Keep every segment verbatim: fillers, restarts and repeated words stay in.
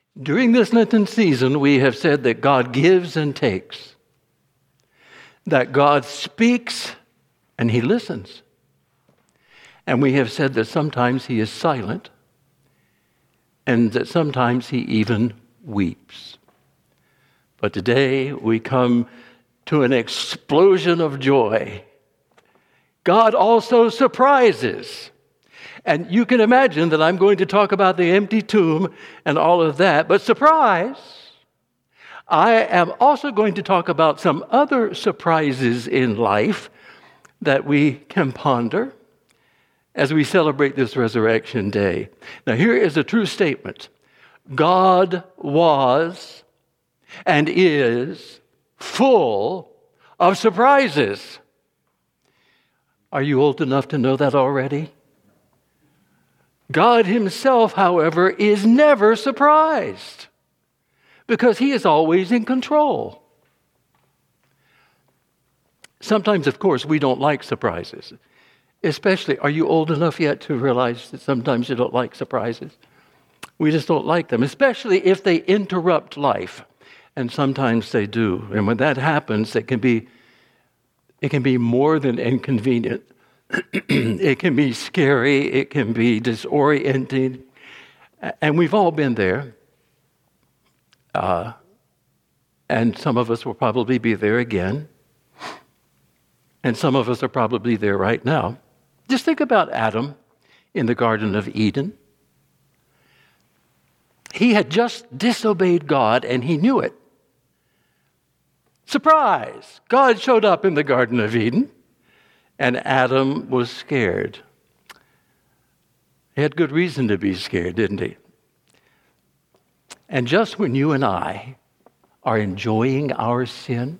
During this Lenten season, we have said that God gives and takes, that God speaks and he listens. And we have said that sometimes he is silent and that sometimes he even weeps. But today we come to an explosion of joy. God also surprises. And you can imagine that I'm going to talk about the empty tomb and all of that. But surprise, I am also going to talk about some other surprises in life that we can ponder as we celebrate this Resurrection Day. Now, here is a true statement. God was and is full of surprises. Are you old enough to know that already? God himself, however, is never surprised because he is always in control. Sometimes, of course, we don't like surprises. Especially, are you old enough yet to realize that sometimes you don't like surprises? We just don't like them, especially if they interrupt life. And sometimes they do. And when that happens, it can be, it can be more than inconvenient. It can be scary. It can be disorienting. And we've all been there. Uh, and some of us will probably be there again. And some of us are probably there right now. Just think about Adam in the Garden of Eden. He had just disobeyed God and he knew it. Surprise! God showed up in the Garden of Eden. And Adam was scared. He had good reason to be scared, didn't he? And just when you and I are enjoying our sin,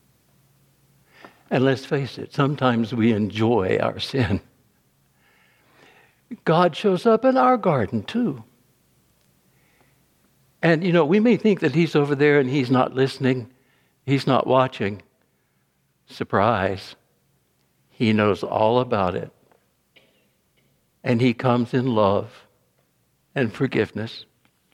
and let's face it, sometimes we enjoy our sin, God shows up in our garden too. And, you know, we may think that he's over there and he's not listening, he's not watching. Surprise. He knows all about it. And he comes in love and forgiveness.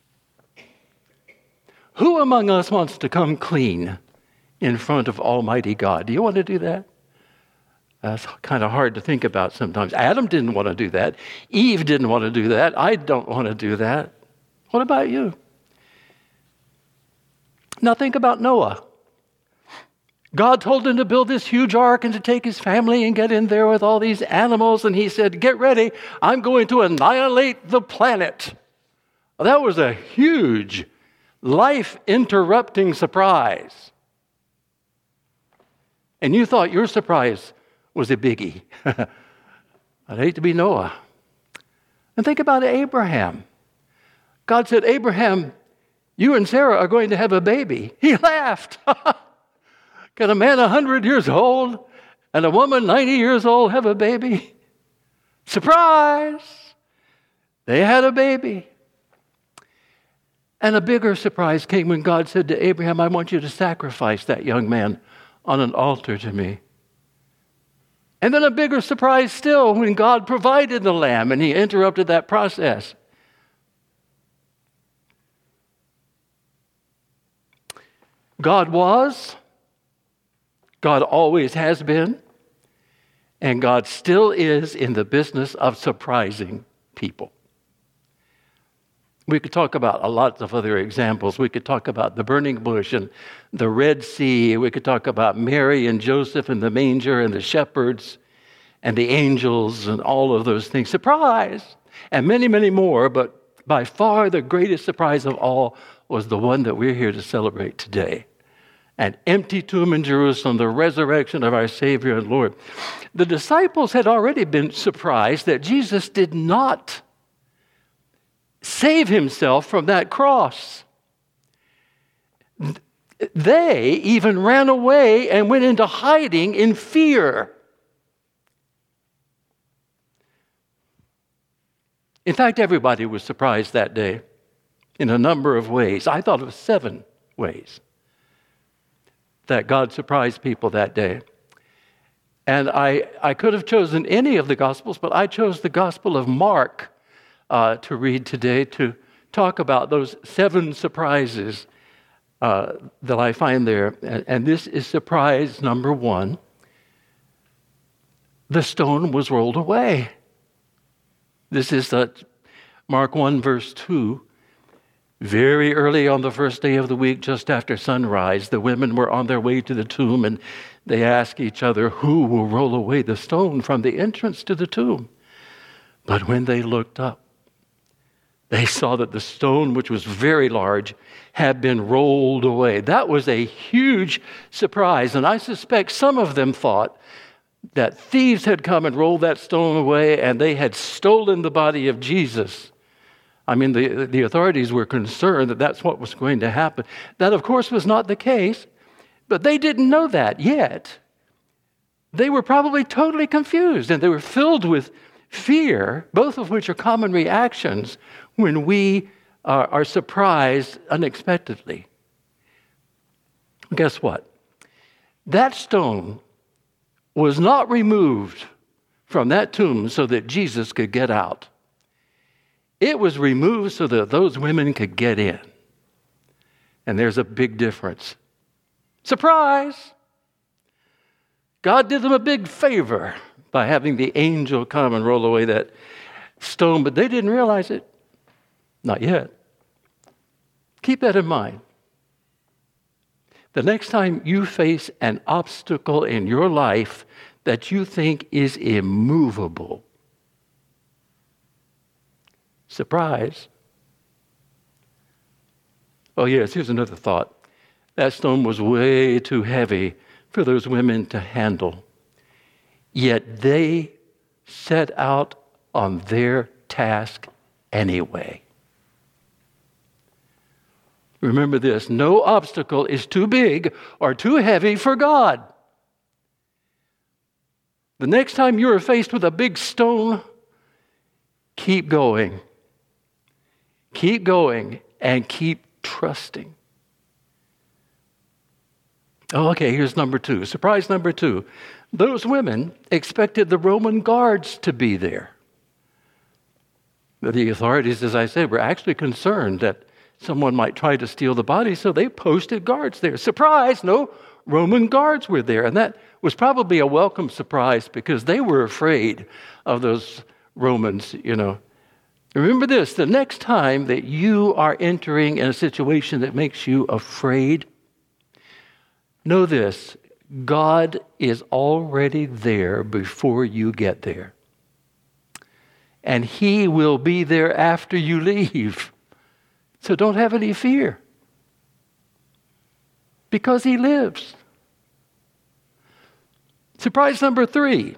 Who among us wants to come clean in front of Almighty God? Do you want to do that? That's kind of hard to think about sometimes. Adam didn't want to do that. Eve didn't want to do that. I don't want to do that. What about you? Now think about Noah. God told him to build this huge ark and to take his family and get in there with all these animals. And he said, get ready, I'm going to annihilate the planet. Well, that was a huge, life-interrupting surprise. And you thought your surprise was a biggie. I'd hate to be Noah. And think about Abraham. God said, Abraham, you and Sarah are going to have a baby. He laughed. Can a man one hundred years old and a woman ninety years old have a baby? Surprise! They had a baby. And a bigger surprise came when God said to Abraham, I want you to sacrifice that young man on an altar to me. And then a bigger surprise still when God provided the lamb and he interrupted that process. God was, God always has been, and God still is in the business of surprising people. We could talk about a lot of other examples. We could talk about the burning bush and the Red Sea. We could talk about Mary and Joseph and the manger and the shepherds and the angels and all of those things. Surprise! And many, many more, but by far the greatest surprise of all was the one that we're here to celebrate today. An empty tomb in Jerusalem, the resurrection of our Savior and Lord. The disciples had already been surprised that Jesus did not save himself from that cross. They even ran away and went into hiding in fear. In fact, everybody was surprised that day in a number of ways. I thought of seven ways that God surprised people that day. And I, I could have chosen any of the Gospels, but I chose the Gospel of Mark uh, to read today to, talk about those seven surprises uh, that I find there. And, and this is surprise number one. The stone was rolled away. This is the Mark one, verse two. Very early on the first day of the week, just after sunrise, the women were on their way to the tomb, and they asked each other, who will roll away the stone from the entrance to the tomb? But when they looked up, they saw that the stone, which was very large, had been rolled away. That was a huge surprise, and I suspect some of them thought that thieves had come and rolled that stone away, and they had stolen the body of Jesus. I mean, the, the authorities were concerned that that's what was going to happen. That, of course, was not the case, but they didn't know that yet. They were probably totally confused, and they were filled with fear, both of which are common reactions when we are, are surprised unexpectedly. Guess what? That stone was not removed from that tomb so that Jesus could get out. It was removed so that those women could get in. And there's a big difference. Surprise! God did them a big favor by having the angel come and roll away that stone, but they didn't realize it. Not yet. Keep that in mind. The next time you face an obstacle in your life that you think is immovable, surprise. Oh, yes, here's another thought. That stone was way too heavy for those women to handle. Yet they set out on their task anyway. Remember this, no obstacle is too big or too heavy for God. The next time you are faced with a big stone, keep going. Keep going and keep trusting. Oh, okay, here's number two. Surprise number two. Those women expected the Roman guards to be there. The authorities, as I said, were actually concerned that someone might try to steal the body, so they posted guards there. Surprise, no Roman guards were there. And that was probably a welcome surprise because they were afraid of those Romans, you know. Remember this, the next time that you are entering in a situation that makes you afraid, know this, God is already there before you get there. And He will be there after you leave. So don't have any fear. Because He lives. Surprise number three.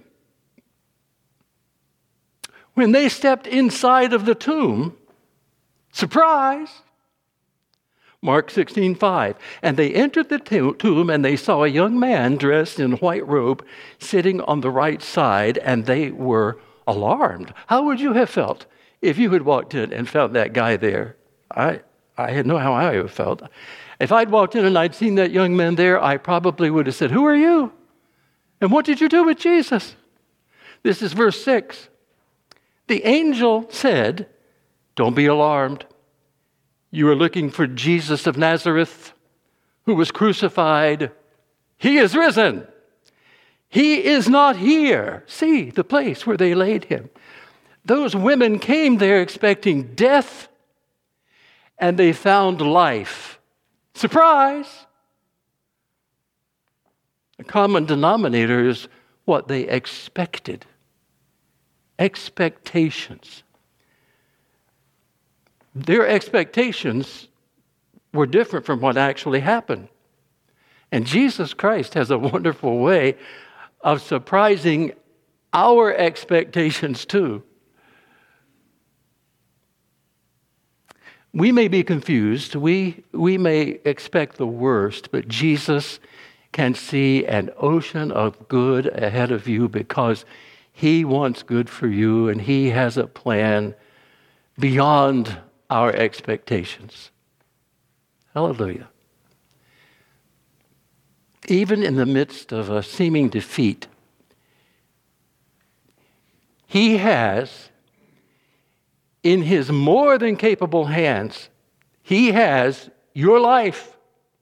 When they stepped inside of the tomb, surprise! Mark sixteen five. And they entered the tomb, and they saw a young man dressed in white robe sitting on the right side, and they were alarmed. How would you have felt if you had walked in and found that guy there? I I had no how I would have felt. If I'd walked in and I'd seen that young man there, I probably would have said, "Who are you? And what did you do with Jesus?" This is verse six. The angel said, "Don't be alarmed. You are looking for Jesus of Nazareth, who was crucified. He is risen. He is not here. See the place where they laid him." Those women came there expecting death, and they found life. Surprise! The common denominator is what they expected. Expectations. Their expectations were different from what actually happened. And Jesus Christ has a wonderful way of surprising our expectations too. We may be confused, we, we may expect the worst, but Jesus can see an ocean of good ahead of you because He wants good for you and He has a plan beyond our expectations. Hallelujah. Even in the midst of a seeming defeat, He has in his more than capable hands, he has your life.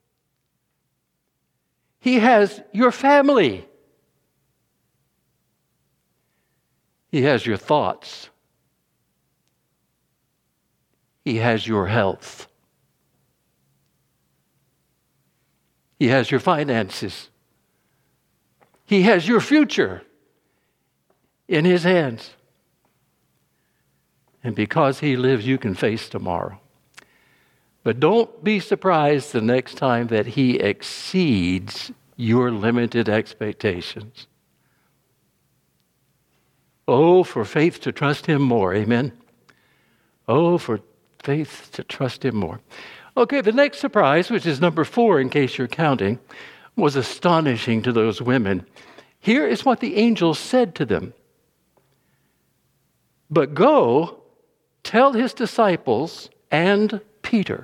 He has your family. He has your thoughts. He has your health. He has your finances. He has your future in his hands. And because he lives, you can face tomorrow. But don't be surprised the next time that he exceeds your limited expectations. Oh, for faith to trust him more. Amen. Oh, for faith to trust him more. Okay, the next surprise, which is number four in case you're counting, was astonishing to those women. Here is what the angel said to them. But go, tell his disciples and Peter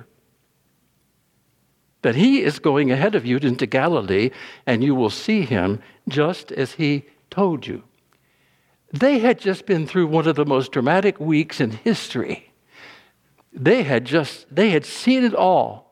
that he is going ahead of you into Galilee, and you will see him just as he told you. They had just been through one of the most dramatic weeks in history. They had just, they had seen it all.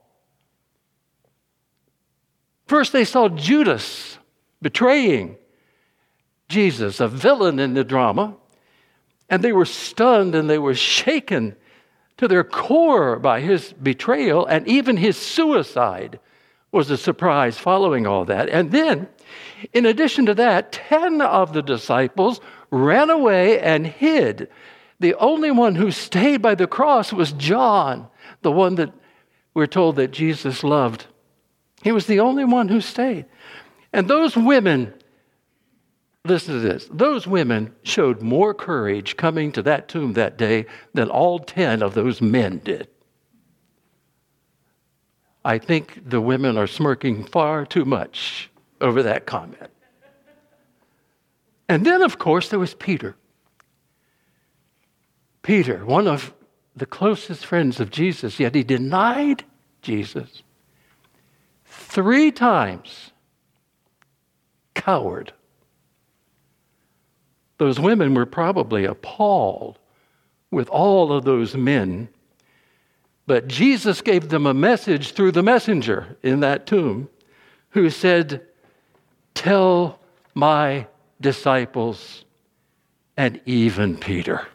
First, they saw Judas betraying Jesus, a villain in the drama, and they were stunned and they were shaken to their core by his betrayal, and even his suicide was a surprise following all that. And then, in addition to that, ten of the disciples ran away and hid. The only one who stayed by the cross was John, the one that we're told that Jesus loved. He was the only one who stayed. And those women, listen to this, those women showed more courage coming to that tomb that day than all ten of those men did. I think the women are smirking far too much over that comment. And then, of course, there was Peter. Peter, one of the closest friends of Jesus, yet he denied Jesus three times. Coward. Those women were probably appalled with all of those men, but Jesus gave them a message through the messenger in that tomb who said, "Tell my disciples and even Peter."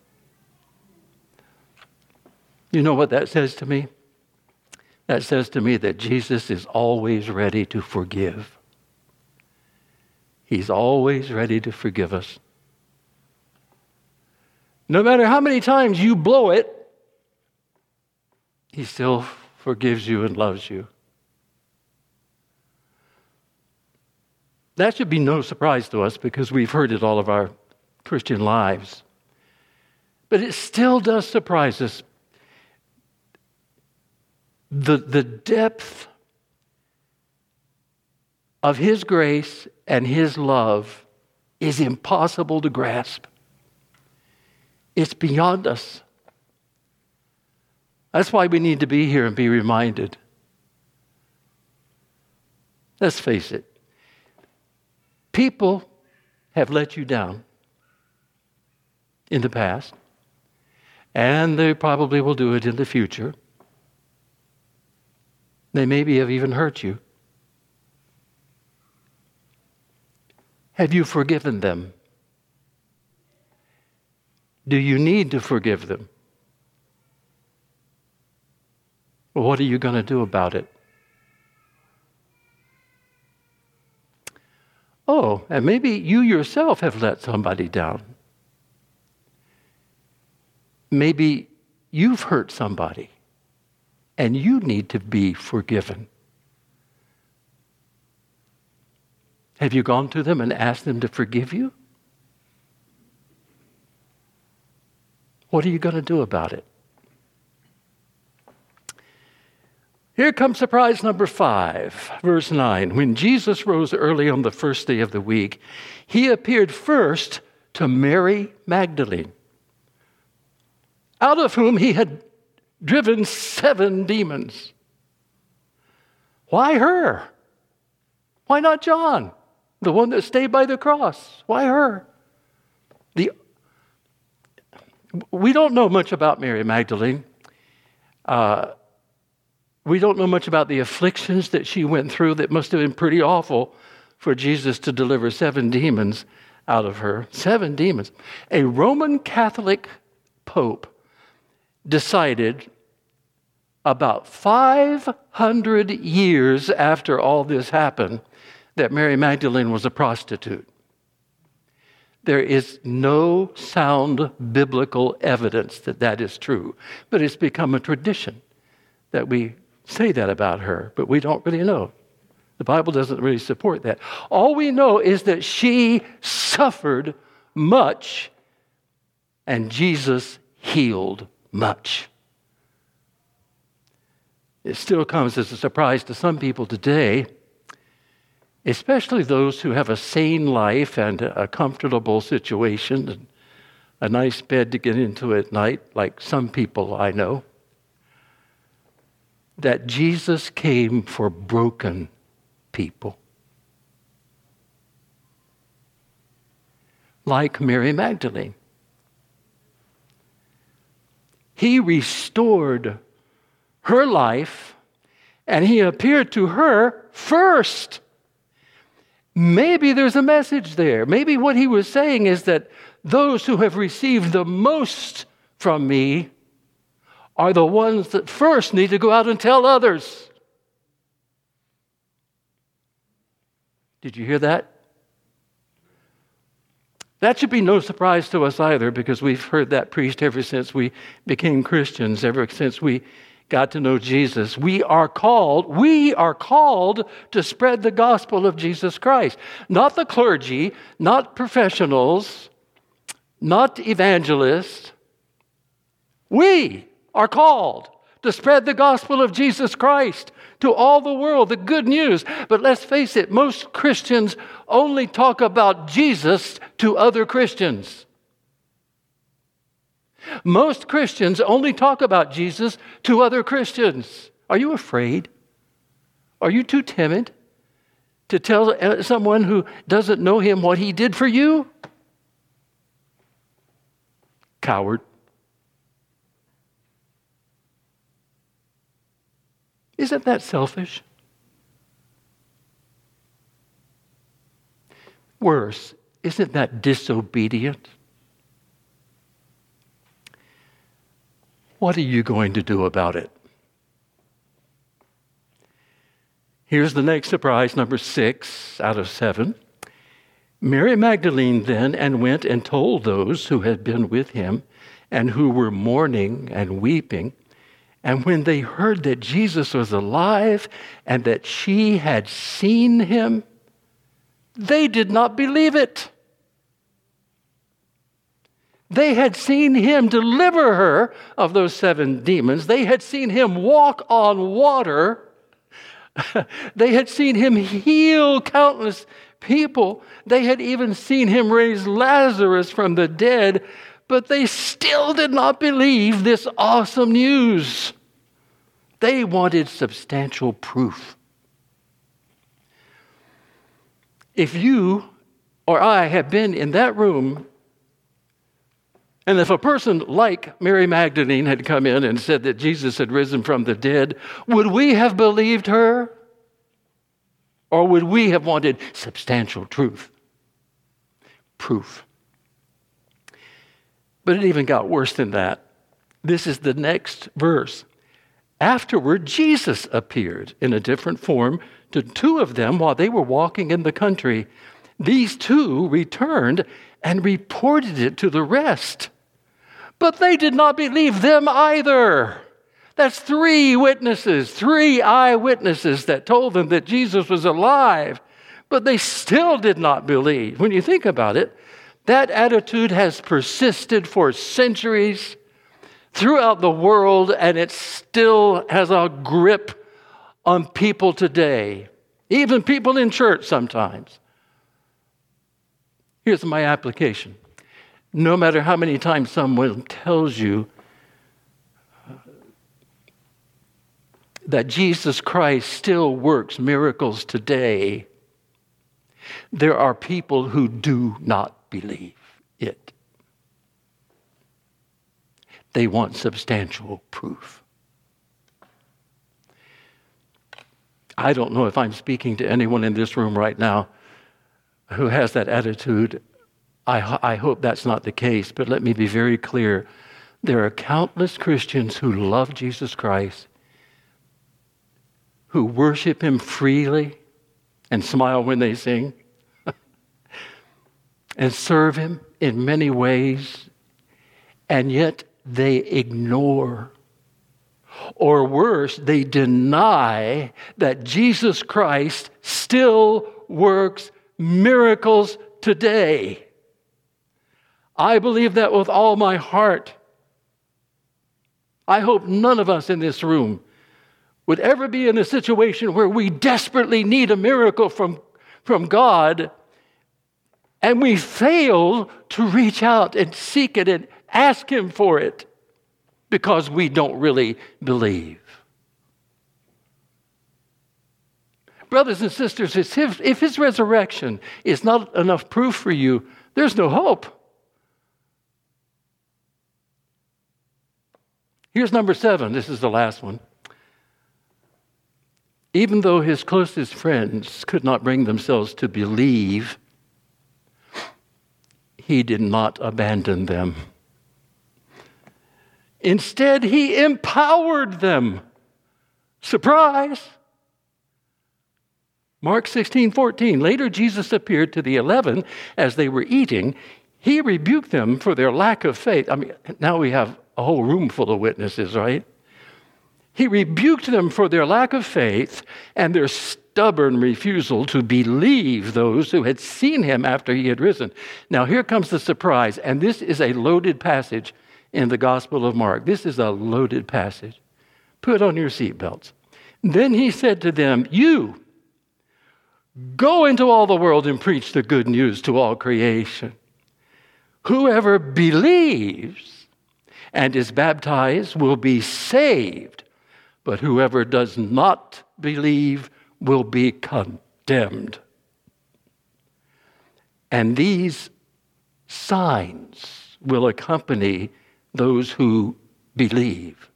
You know what that says to me? That says to me that Jesus is always ready to forgive. He's always ready to forgive us. No matter how many times you blow it, he still forgives you and loves you. That should be no surprise to us because we've heard it all of our Christian lives. But it still does surprise us. The, the depth of his grace and his love is impossible to grasp. It's beyond us. That's why we need to be here and be reminded. Let's face it. People have let you down in the past, and they probably will do it in the future. They maybe have even hurt you. Have you forgiven them? Do you need to forgive them? Well, what are you going to do about it? Oh, and maybe you yourself have let somebody down. Maybe you've hurt somebody and you need to be forgiven. Have you gone to them and asked them to forgive you? What are you going to do about it? Here comes surprise number five, verse nine. When Jesus rose early on the first day of the week, he appeared first to Mary Magdalene, out of whom he had driven seven demons. Why her? Why not John, the one that stayed by the cross? Why her? The, We don't know much about Mary Magdalene. Uh, we don't know much about the afflictions that she went through that must have been pretty awful for Jesus to deliver seven demons out of her. Seven demons. A Roman Catholic Pope decided about five hundred years after all this happened that Mary Magdalene was a prostitute. There is no sound biblical evidence that that is true, but it's become a tradition that we say that about her, but we don't really know. The Bible doesn't really support that. All we know is that she suffered much and Jesus healed much. It still comes as a surprise to some people today, especially those who have a sane life and a comfortable situation and a nice bed to get into at night, like some people I know, that Jesus came for broken people. Like Mary Magdalene. He restored her life, and he appeared to her first. Maybe there's a message there. Maybe what he was saying is that those who have received the most from me are the ones that first need to go out and tell others. Did you hear that? That should be no surprise to us either, because we've heard that preached ever since we became Christians, ever since we got to know Jesus. We are called, we are called to spread the gospel of Jesus Christ. Not the clergy, not professionals, not evangelists. We are called to spread the gospel of Jesus Christ to all the world, the good news. But let's face it, most Christians only talk about Jesus to other Christians. Most Christians only talk about Jesus to other Christians. Are you afraid? Are you too timid to tell someone who doesn't know him what he did for you? Coward. Isn't that selfish? Worse, isn't that disobedient? What are you going to do about it? Here's the next surprise, number six out of seven. Mary Magdalene then and went and told those who had been with him and who were mourning and weeping. And when they heard that Jesus was alive and that she had seen him, they did not believe it. They had seen him deliver her of those seven demons. They had seen him walk on water. They had seen him heal countless people. They had even seen him raise Lazarus from the dead, but they still did not believe this awesome news. They wanted substantial proof. If you or I had been in that room, and if a person like Mary Magdalene had come in and said that Jesus had risen from the dead, would we have believed her? Or would we have wanted substantial truth? Proof. But it even got worse than that. This is the next verse. Afterward, Jesus appeared in a different form to two of them while they were walking in the country. These two returned and reported it to the rest. But they did not believe them either. That's three witnesses, three eyewitnesses that told them that Jesus was alive. But they still did not believe. When you think about it, that attitude has persisted for centuries throughout the world, and it still has a grip on people today, even people in church sometimes. Here's my application. No matter how many times someone tells you that Jesus Christ still works miracles today, there are people who do not believe it. They want substantial proof. I don't know if I'm speaking to anyone in this room right now who has that attitude. I, I hope that's not the case, but let me be very clear. There are countless Christians who love Jesus Christ, who worship him freely and smile when they sing, and serve him in many ways, and yet they ignore, or worse, they deny that Jesus Christ still works miracles today. I believe that with all my heart. I hope none of us in this room would ever be in a situation where we desperately need a miracle from, from God, and we fail to reach out and seek it and ask him for it because we don't really believe. Brothers and sisters, if his, if his resurrection is not enough proof for you, there's no hope. Here's number seven. This is the last one. Even though his closest friends could not bring themselves to believe, he did not abandon them. Instead, he empowered them. Surprise! Mark sixteen fourteen. Later, Jesus appeared to the eleven as they were eating. He rebuked them for their lack of faith. I mean, now we have a whole room full of witnesses, right? He rebuked them for their lack of faith and their stubborn refusal to believe those who had seen him after he had risen. Now, here comes the surprise, and this is a loaded passage in the Gospel of Mark. This is a loaded passage. Put on your seatbelts. Then he said to them, "You go into all the world and preach the good news to all creation. Whoever believes and is baptized will be saved, but whoever does not believe will be condemned. And these signs will accompany those who believe.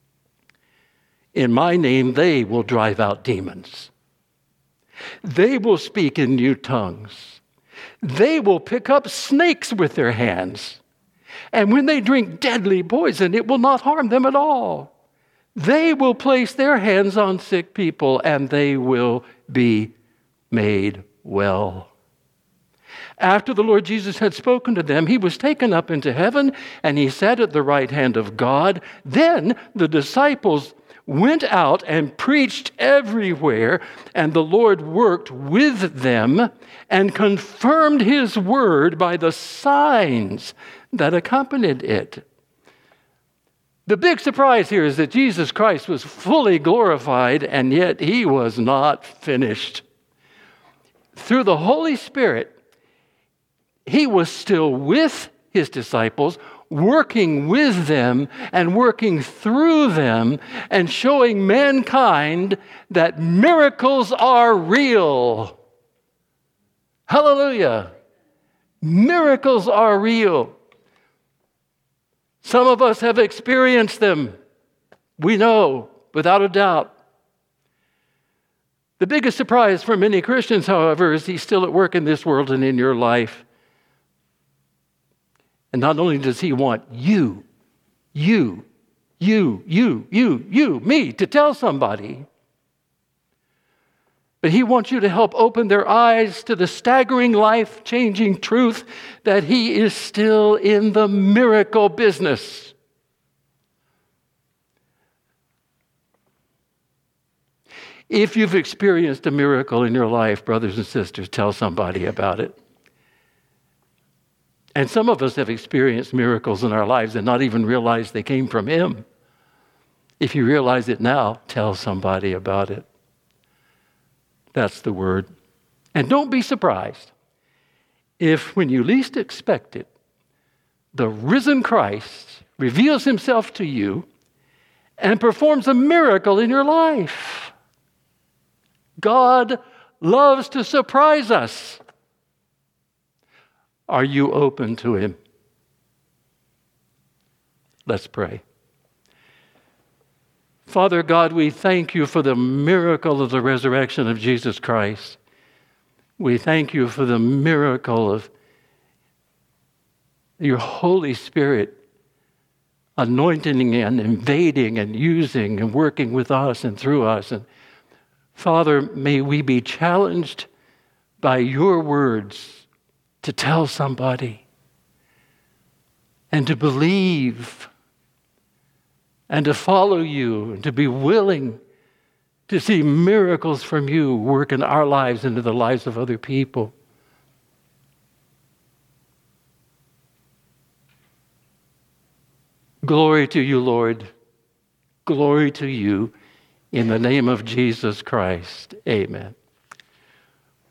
In my name, they will drive out demons. They will speak in new tongues. They will pick up snakes with their hands. And when they drink deadly poison, it will not harm them at all. They will place their hands on sick people, and they will be made well." After the Lord Jesus had spoken to them, he was taken up into heaven, and he sat at the right hand of God. Then the disciples went out and preached everywhere, and the Lord worked with them and confirmed his word by the signs that accompanied it. The big surprise here is that Jesus Christ was fully glorified, and yet he was not finished. Through the Holy Spirit, he was still with his disciples, working with them and working through them and showing mankind that miracles are real. Hallelujah. Miracles are real. Some of us have experienced them. We know, without a doubt. The biggest surprise for many Christians, however, is he's still at work in this world and in your life. And not only does he want you, you, you, you, you, you, me, to tell somebody, but he wants you to help open their eyes to the staggering, life-changing truth that he is still in the miracle business. If you've experienced a miracle in your life, brothers and sisters, tell somebody about it. And some of us have experienced miracles in our lives and not even realized they came from him. If you realize it now, tell somebody about it. That's the word. And don't be surprised if, when you least expect it, the risen Christ reveals himself to you and performs a miracle in your life. God loves to surprise us. Are you open to him? Let's pray. Father God, we thank you for the miracle of the resurrection of Jesus Christ. We thank you for the miracle of your Holy Spirit anointing and invading and using and working with us and through us. And Father, may we be challenged by your words to tell somebody and to believe and to follow you and to be willing to see miracles from you work in our lives into the lives of other people. Glory to you, Lord. Glory to you in the name of Jesus Christ. Amen.